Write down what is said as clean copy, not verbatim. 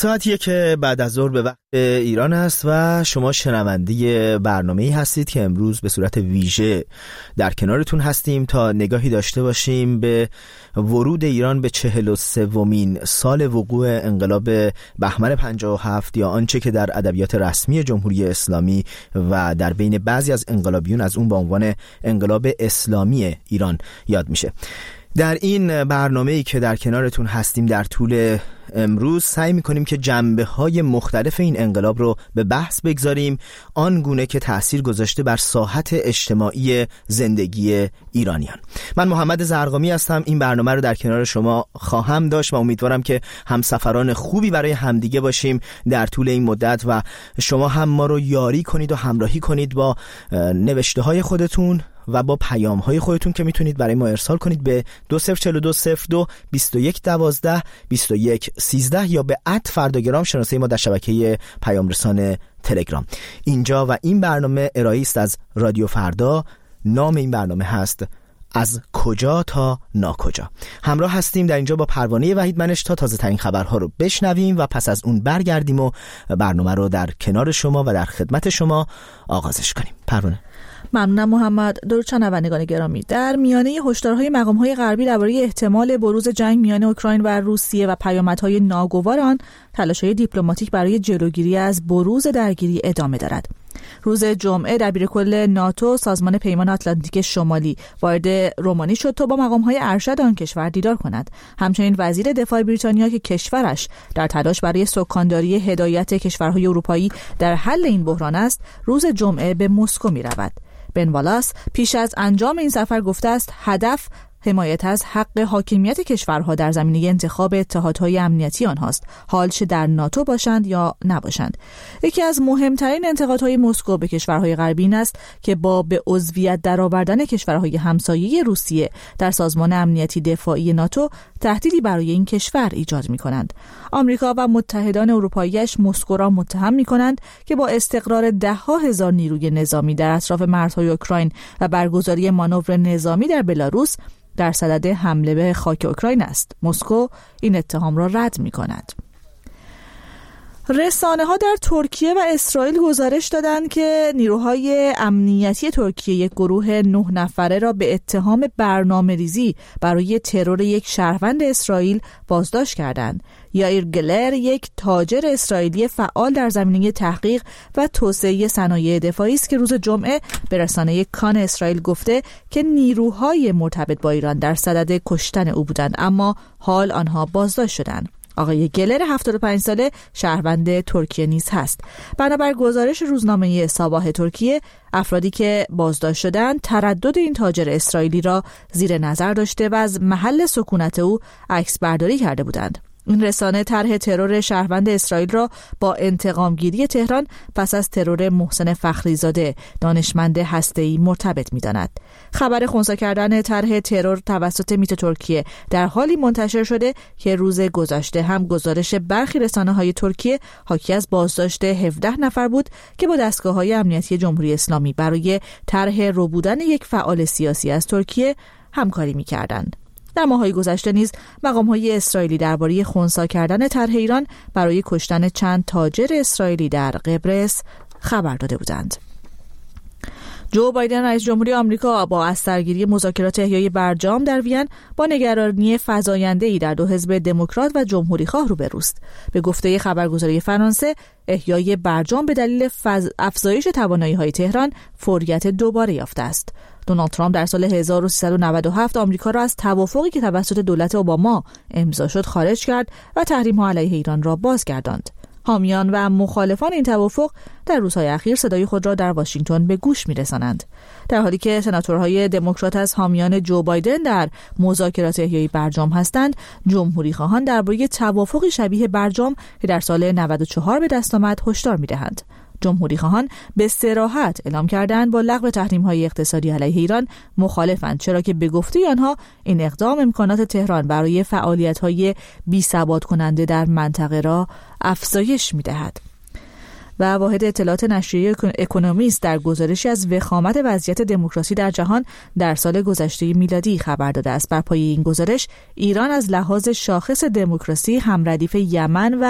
ساعتیه که بعد از ظهر به وقت ایران است و شما شنونده برنامه‌ای هستید که امروز به صورت ویژه در کنارتون هستیم تا نگاهی داشته باشیم به ورود ایران به 43مین سال وقوع انقلاب بهمن 57 یا آنچه که در ادبیات رسمی جمهوری اسلامی و در بین بعضی از انقلابیون از اون به عنوان انقلاب اسلامی ایران یاد میشه. در این برنامه‌ای که در کنارتون هستیم در طول امروز سعی می‌کنیم که جنبه‌های مختلف این انقلاب رو به بحث بگذاریم، آنگونه که تأثیر گذاشته بر ساحت اجتماعی زندگی ایرانیان. من محمد زرقامی هستم. این برنامه رو در کنار شما خواهم داشت و امیدوارم که همسفران خوبی برای همدیگه باشیم در طول این مدت و شما هم ما رو یاری کنید و همراهی کنید با نوشته‌های خودتون و با پیام‌های خودتون که میتونید برای ما ارسال کنید به 204202 2112 2113 یا به @فرداگرام شناسه ما در شبکه پیام رسان تلگرام. اینجا و این برنامه ارائه‌ای است از رادیو فردا. نام این برنامه هست از کجا تا ناکجا. همراه هستیم در اینجا با پروانه وحید منش تا تازه ترین خبرها رو بشنویم و پس از اون برگردیم و برنامه رو در کنار شما و در خدمت شما آغازش کنیم. پروانه. ممنونم محمد. درود شنوندگان گرامی. در میانه هشدارهای مقام‌های غربی درباره احتمال بروز جنگ میان اوکراین و روسیه و پیامدهای ناگوار آن، تلاش‌های دیپلماتیک برای جلوگیری از بروز درگیری ادامه دارد. روز جمعه دبیرکل ناتو سازمان پیمان آتلانتیک شمالی وارد رومانی شد تا با مقام‌های ارشد آن کشور دیدار کند. همچنین وزیر دفاع بریتانیا که کشورش در تلاش برای سکانداری هدایت کشورهای اروپایی در حل این بحران است، روز جمعه به مسکو می‌رود. بن والاس پیش از انجام این سفر گفته است هدف حمایت از حق حاکمیت کشورها در زمینه انتخاب اتحادهای امنیتی آنهاست، حال چه در ناتو باشند یا نباشند. یکی از مهمترین انتقادهای مسکو به کشورهای غربی این است که با به عضویت درآوردن کشورهای همسایه روسیه در سازمان امنیتی دفاعی ناتو تهدیدی برای این کشور ایجاد می‌کنند. آمریکا و متحدان اروپایی‌اش مسکو را متهم می‌کنند که با استقرار ده‌ها هزار نیروی نظامی در اطراف مرزهای اوکراین و برگزاری مانور نظامی در بلاروس در صدد حمله به خاک اوکراین است. مسکو این اتهام را رد می‌کند. رسانه‌ها در ترکیه و اسرائیل گزارش دادند که نیروهای امنیتی ترکیه یک گروه 9 نفره را به اتهام برنامه‌ریزی برای ترور یک شهروند اسرائیل بازداشت کردند. یائیر گلر، یک تاجر اسرائیلی فعال در زمینه تحقیق و توسعه صنایع دفاعی است که روز جمعه به رسانه کان اسرائیل گفته که نیروهای مرتبط با ایران در صدد کشتن او بودند، اما حال آنها بازداشت شدند. آقای گلر 75 ساله شهروند ترکیه نیز هست. بنابر گزارش روزنامه صباح ترکیه، افرادی که بازداشت شدند تردد این تاجر اسرائیلی را زیر نظر داشته و از محل سکونت او عکس برداری کرده بودند. این رسانه طرح ترور شهروند اسرائیل را با انتقامگیری تهران پس از ترور محسن فخریزاده دانشمند هسته‌ای مرتبط می‌داند. خبر خنثی کردن طرح ترور توسط میت ترکیه در حالی منتشر شده که روز گذشته هم گزارش برخی رسانه‌های ترکیه حاکی از بازداشت 17 نفر بود که با دستگاه‌های امنیتی جمهوری اسلامی برای طرح ربودن یک فعال سیاسی از ترکیه همکاری می‌کردند. در ماه‌های گذشته نیز مقام‌های اسرائیلی درباره خنثی کردن طرح ایران برای کشتن چند تاجر اسرائیلی در قبرس خبر داده بودند. جو بایدن رئیس جمهوری آمریکا با از سرگیری مذاکرات احیای برجام در وین با نگرانی فزاینده‌ای در دو حزب دموکرات و جمهوری‌خواه روبروست. به گفته خبرگزاری فرانسه، احیای برجام به دلیل افزایش توانایی‌های تهران فوریت دوباره یافته است. دونالد ترامپ در سال 1397 آمریکا را از توافقی که توسط دولت اوباما امضا شد خارج کرد و تحریم‌ها علیه ایران را بازگرداند. حامیان و مخالفان این توافق در روزهای اخیر صدای خود را در واشنگتن به گوش می‌رسانند، در حالی که سناتورهای دموکرات از حامیان جو بایدن در مذاکرات احیای برجام هستند. جمهوری‌خواهان درباره توافقی شبیه برجام که در سال 94 به دست آمد هشدار می‌دهند. جمهوری‌خواهان به صراحت اعلام کردند با لغو تحریم‌های اقتصادی علیه ایران مخالفند، چرا که به گفته آنها این اقدام امکانات تهران برای فعالیت‌های بی‌ثبات کننده در منطقه را افزایش می‌دهد. و واحد اطلاعات نشریه اکونومیست در گزارشی از وخامت وضعیت دموکراسی در جهان در سال گذشته میلادی خبر داده است. بر پایه این گزارش، ایران از لحاظ شاخص دموکراسی هم ردیف یمن و